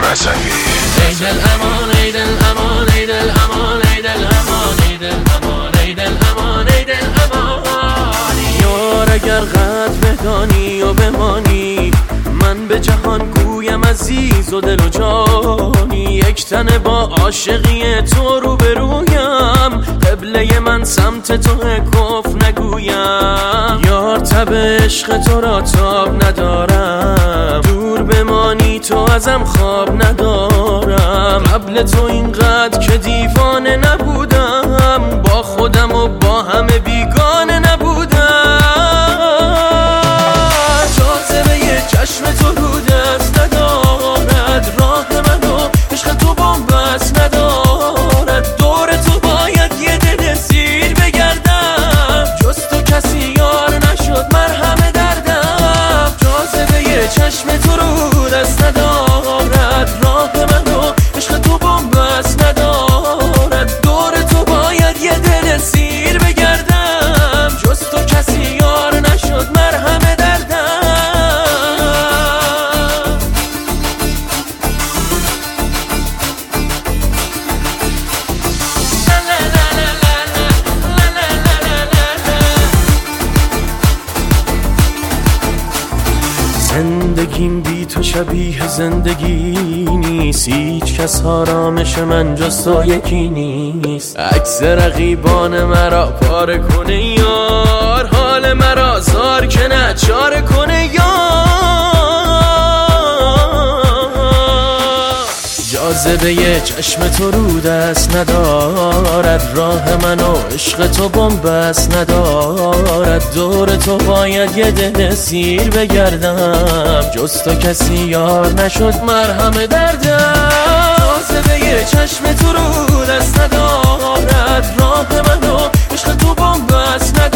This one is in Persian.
رضوی. ای دل امان ای دل امان ای دل امان ای دل امان ای دل امان ای دل امان ای دل امانی. یار اگر قدر بدانی و بمانی، من به جهان گویم عزیز و دل و جانی. یک تن با عاشقی تو رو برویم، قبله من سمت تو کف نگویم. یار تب عشق تو را تاب ندارم، دور بمانی تو ازم خواب ندارم. قبل تو اینقدر که دیوانه نبودم، با خودم و با همه بیگانه نبودم. جاذبه یه چشم تو رو دست ندارد، راه منو عشق تو بن‌بست ندارد. دور تو باید یه دل سیر بگردم، جز تو کسی یار نشد مرهم دردم. جاذبه یه چشم تو رو دست ندارد، راه منو عشق تو بن‌بست ندارد. دور تو باید یه دل سیر بگردم، جز تو کسی یار نشد مرهم دردم. زندگیم بی تو شبیه زندگی نیست، هیچ کس آرامش من جز تو یکی نیست. عکس رقیبان مرا پاره کنه یار، حال مرا زار که نچاره کنه یار. جاذبه یه چشم تو رو دست ندارد، راه منو عشق تو بن‌بست ندارد. دور تو باید یه دل سیر بگردم، جز تو کسی یار نشد مرهم دردم. جاذبه یه چشم تو رو دست ندارد، راه منو عشق تو بن‌بست ندارد.